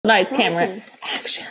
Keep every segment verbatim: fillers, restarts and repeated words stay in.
Lights, camera, action.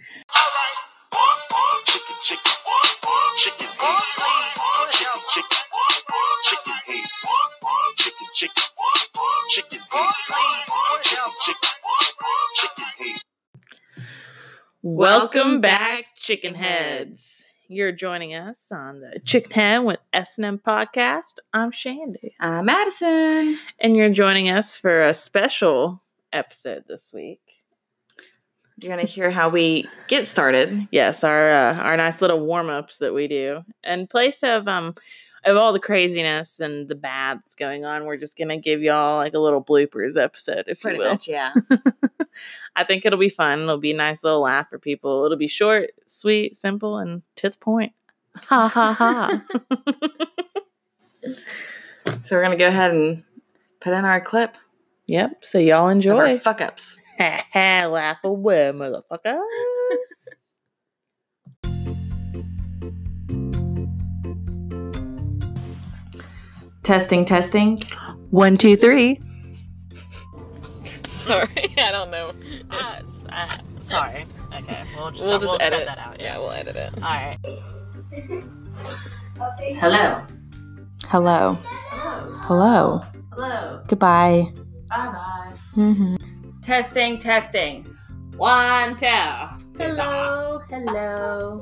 Chicken, chicken, chicken heads. Chicken, chicken, chicken heads. Chicken, chicken, chicken heads. Chicken, chicken, chicken heads. Welcome back, Chicken Heads. You're joining us on the Chicken Head with S and M podcast. I'm Shandy. I'm Madison. And you're joining us for a special episode this week. You're going to hear how we get started. Yes, our uh, our nice little warm-ups that we do. In place of um of all the craziness and the bad that's going on, we're just going to give y'all like a little bloopers episode, if Pretty you will. much, yeah. I think it'll be fun. It'll be a nice little laugh for people. It'll be short, sweet, simple, and to the point. Ha, ha, ha. So we're going to go ahead and put in our clip. Yep, so y'all Of enjoy. our fuck-ups. Ha, ha, laugh away, motherfuckers. Testing, testing. One, two, three. Sorry, I don't know. Uh, uh, sorry. Okay, we'll just, We'll just we'll edit cut that out. Yeah, we'll edit it. All right. Hello. Hello. Hello. Hello. Hello. Goodbye. Bye-bye. Mm-hmm. Testing, testing. One, two. Hello. Hello.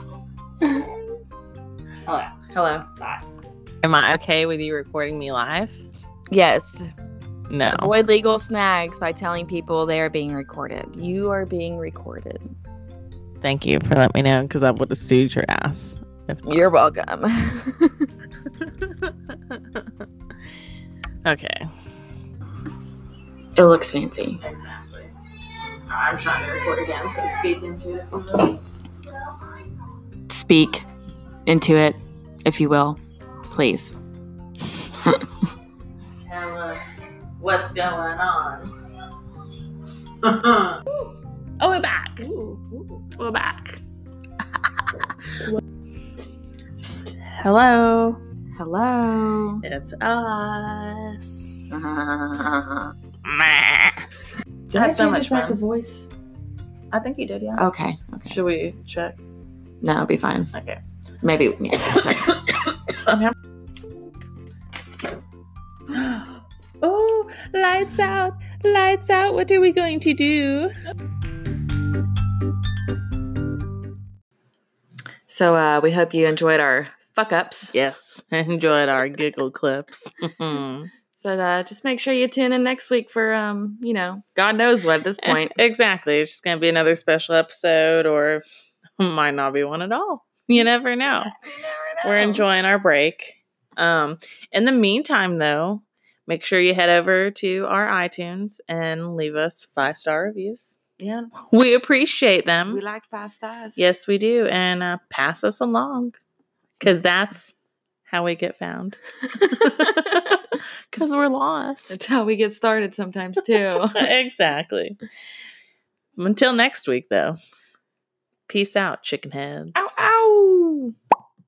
Hello. Hello. Bye. Am I okay with you recording me live? Yes. No. Avoid legal snags by telling people they are being recorded. You are being recorded. Thank you for letting me know, because I would have sued your ass. if not. You're welcome. Okay. It looks fancy. Exactly. I'm trying to record again, so speak into it if you will. Speak into it, if you will. Please. Tell us what's going on. Oh, we're back. We're back. Hello. Hello. It's us. Did Had so much write fun. the voice? I think you did, yeah. Okay. Okay. Should we check? No, it'll be fine. Okay. Maybe. Yeah. Check. Oh, lights out. Lights out. What are we going to do? So uh, we hope you enjoyed our fuck-ups. Yes. Enjoyed our giggle clips. So uh, just make sure you tune in next week for, um, you know, God knows what at this point. Exactly. It's just going to be another special episode, or might not be one at all. You never know. We're enjoying our break. Um, in the meantime, though, make sure you head over to our iTunes and leave us five-star reviews. Yeah. We appreciate them. We like five stars. Yes, we do. And uh, pass us along, because that's how we get found. Because we're lost. That's how we get started sometimes, too. Exactly. Until next week, though. Peace out, chicken heads. Ow, ow.